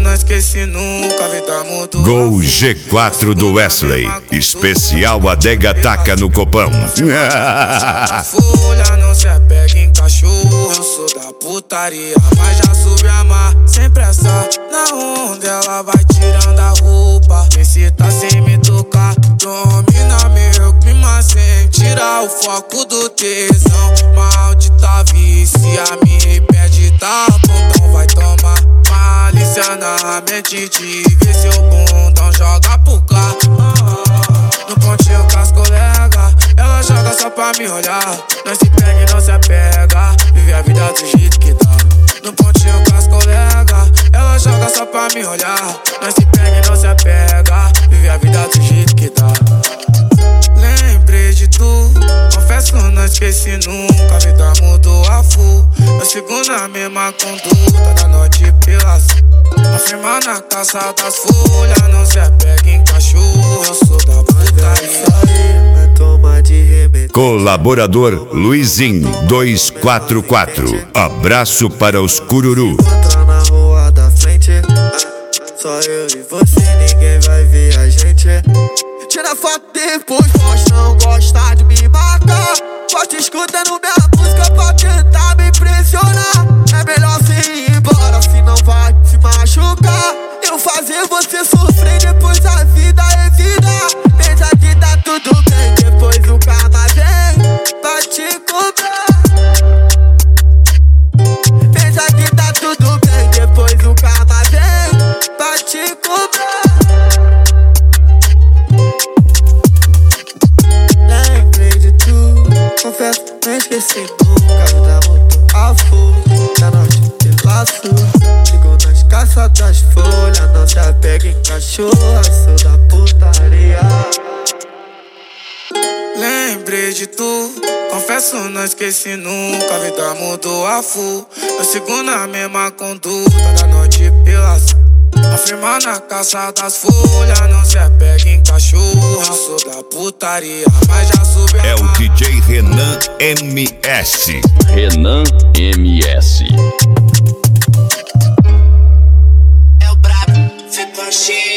não esqueci nunca, a vida mudou. Gol G4 do Wesley, especial Adega Taca no Copão. Folha não se apega em cachorro, eu sou da putaria, mas já soube amar. Sem pressa, na onda ela vai tirando a roupa. Vê se tá sem me tocar, domina meu clima sem tirar o foco do tesão. Maldita vícia me pede tá bom, então vai tomar. Malícia na mente de ver seu bundão joga pro cá. No pontinho com as colegas, ela joga só pra me olhar. Nós se pega e não se apega, vive a vida do jeito que dá. No pontinho com as colegas, ela joga só pra me olhar. Nós se pega e não se apega, vive a vida do jeito que dá. Lembrei de tu, confesso que não esqueci nunca, a vida mudou a full. Eu sigo na mesma conduta da noite pela afirma na caça das folhas, não se apega em cachorro, eu sou da putaria. Colaborador Luizinho 244. Abraço para os cururu. Encontrar na rua da frente, só eu e você, ninguém vai ver a gente. Tira foto depois, pode não gostar de me marcar. Pode escutando minha música pra tentar me impressionar. É melhor você ir embora, se não vai se machucar. Eu fazer você sofrer, depois a vida é vida. Pensa que tá tudo bem, depois o karma vem pra te cobrar. Pensa que tá tudo bem, depois o karma vem pra te cobrar. Lembrei de tu, confesso, não esqueci nunca. A vida mudou a full, da noite de laço. Chegou nas caças das folhas, não se apega em cachorro, sou da putaria. Lembrei de tu, confesso não esqueci nunca, a vida mudou a full. Eu sigo na mesma conduta da noite pela afirma na caça das folhas, não se apega em cachorro, eu sou da putaria, mas já soube amar. É o DJ Renan MS. Renan MS. É o brabo, fica cheio.